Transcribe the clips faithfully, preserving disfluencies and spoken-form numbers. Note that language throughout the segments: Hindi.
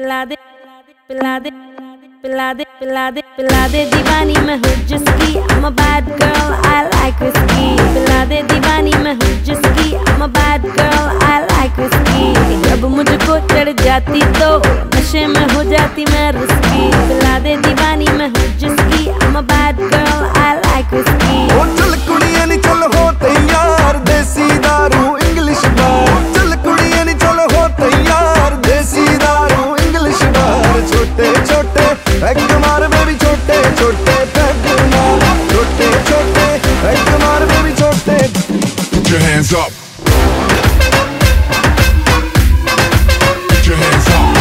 पिला दे पिला दे पिला दे पिला दे पिला दे दीवानी मैं हूँ जिसकी I'm a bad girl I like whiskey पिला दे दीवानी मैं हूँ जिसकी I'm a bad girl I like whiskey जब मुझको चढ़ जाती तो नशे में हो जाती मैं रिस्की पिला दे दीवानी मैं हूँ जिसकी I'm a bad girl I like whiskey ओ चल कुड़ियां नी चल हो तैयार देसी दारू इंग्लिश बार चल कुड़ियां नी चल हो तैयार देसी दारू इंग्लिश बार छोटे छोटे पैग मार बेबी छोटे छोटे पैग मार छोटे छोटे पैग मार बेबी छोटे Put your hands up Put your hands up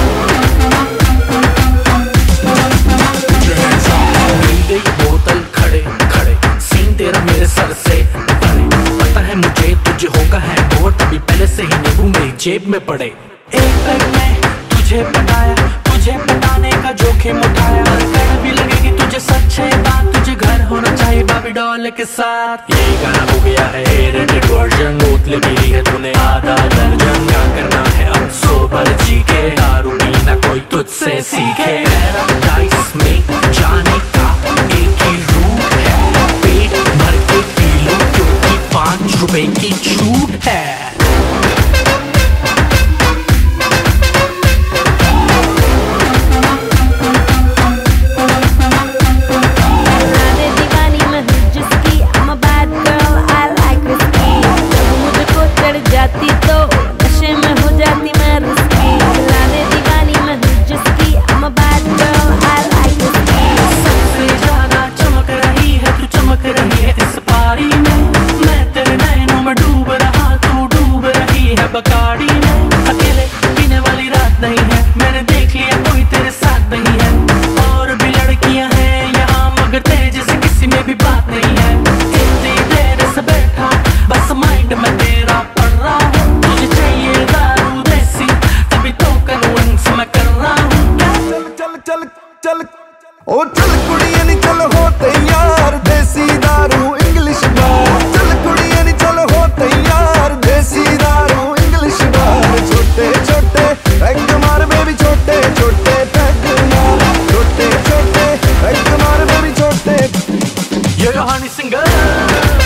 Put your hands up मिल गई बोतल खड़े खड़े सीन तेरा मेरे सर से परे पता है मुझे तुझे होगा है और तभी पहले से ही नींबू मेरी जेब में पड़े एक पैग में तुझे पटाया तुझे पटाने का जोखिम उठाया कर भी लगेगी तुझे सच है बात तुझे घर होना चाहिए बाबी डॉल के साथ ये गाना हो गया है रेडेड वर्जन बोतलें पी ली है तूने आधा दर्जन क्या करना है अब सोबर जी के दारू पीना कोई तुझसे सीखे पैराडाइज में जाने का एक ही रूट है पेट भर के पी लो क्योंकि पांच रुपए की छूट है बकाड़ी में अकेले पीने वाली रात नहीं है मैंने देख लिया कोई तेरे साथ नहीं है और भी लड़कियां हैं यहाँ मगर तेरे जैसे किसी में भी बात नहीं है इतनी देर से बैठा बस माइंड में तेरा पड़ रहा हूँ तुझे चाहिए दारू देसी तभी तो कन्विंस मैं कर रहा हूँ चल चल चल चल ओ चल कुड़ियां नी चल हो तैयार देसी दारू इंग्लिश बार चल कुड़ियां नी चल हो तैयार देसी दारू छोटे छोटे पैग मार बेबी छोटे छोटे पैग मार छोटे छोटे पैग मार बेबी छोटे ये कहानी सिंगर